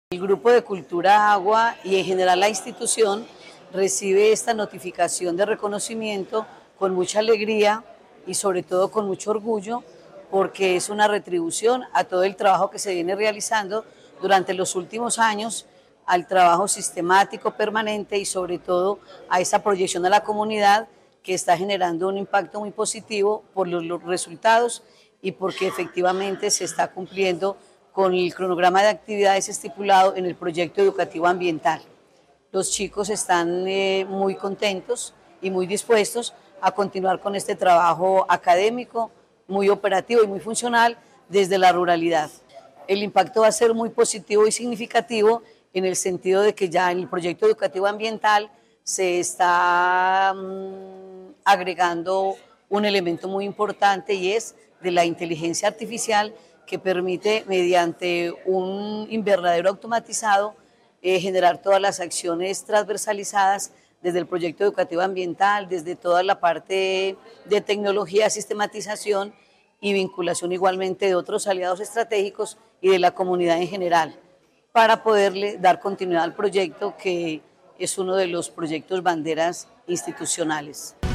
El Grupo de Cultura Agua y en general la institución recibe esta notificación de reconocimiento con mucha alegría y sobre todo con mucho orgullo, porque es una retribución a todo el trabajo que se viene realizando durante los últimos años, al trabajo sistemático, permanente y sobre todo a esa proyección a la comunidad que está generando un impacto muy positivo por los resultados y porque efectivamente se está cumpliendo con el cronograma de actividades estipulado en el proyecto educativo ambiental. Los chicos están muy contentos y muy dispuestos a continuar con este trabajo académico, muy operativo y muy funcional desde la ruralidad. El impacto va a ser muy positivo y significativo en el sentido de que ya en el proyecto educativo ambiental se está agregando un elemento muy importante y es de la inteligencia artificial que permite mediante un invernadero automatizado generar todas las acciones transversalizadas desde el proyecto educativo ambiental, desde toda la parte de tecnología, sistematización y vinculación igualmente de otros aliados estratégicos y de la comunidad en general, para poderle dar continuidad al proyecto que es uno de los proyectos banderas institucionales.